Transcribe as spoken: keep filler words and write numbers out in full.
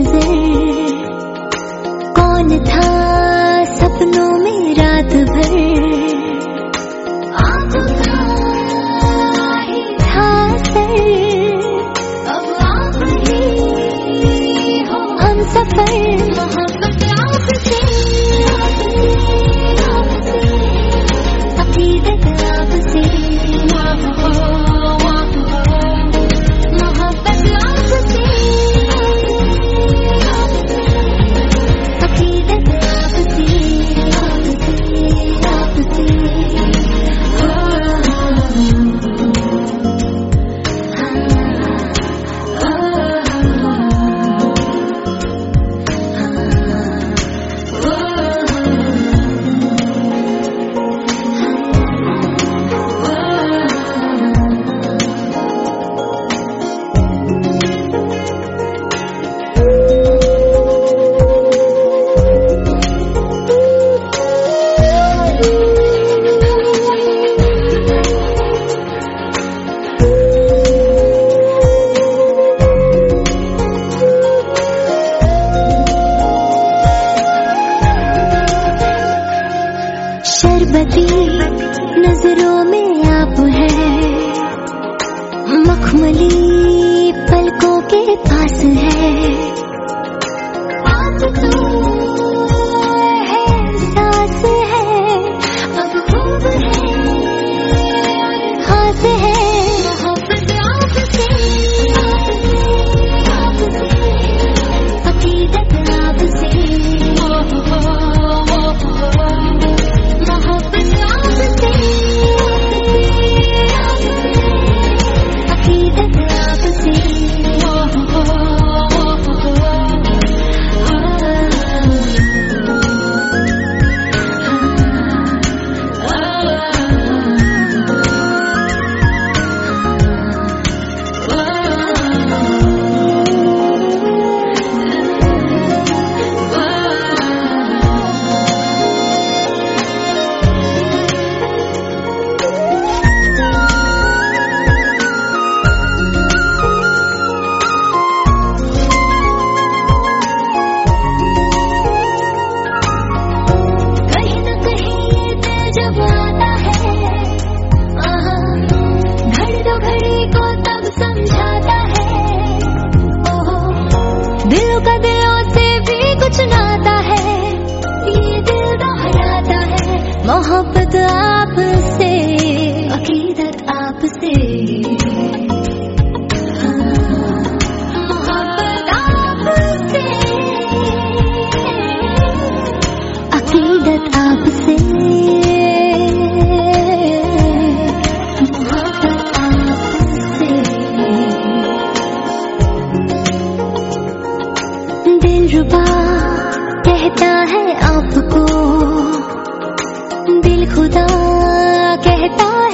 नजर, कौन था सपनों में रात भर, आपका ही था सर, अब आप ही हो हम सफर, मोहब्बत आपसे, अकीदत आपसे, मोहब्बत आपसे, अकीदत आपसे, आपसे, शरबती नजरों में आप हैं, मखमली पलकों के पास है, आप तो है सास है, अब खूब है खास है, मोहब्बत आपसे, आपसे, अकीदत आपसे, मोहब्बत आपसे, अकीदत आपसे, समझाता है, दिलों का दिलों से भी कुछ नाता है, ये दिल दोहराता है, मोहब्बत आपसे, अकीदत आपसे, मोहब्बत आपसे, अकीदत आपसे, दिलरुबा कहता है आपको, दिल खुदा कहता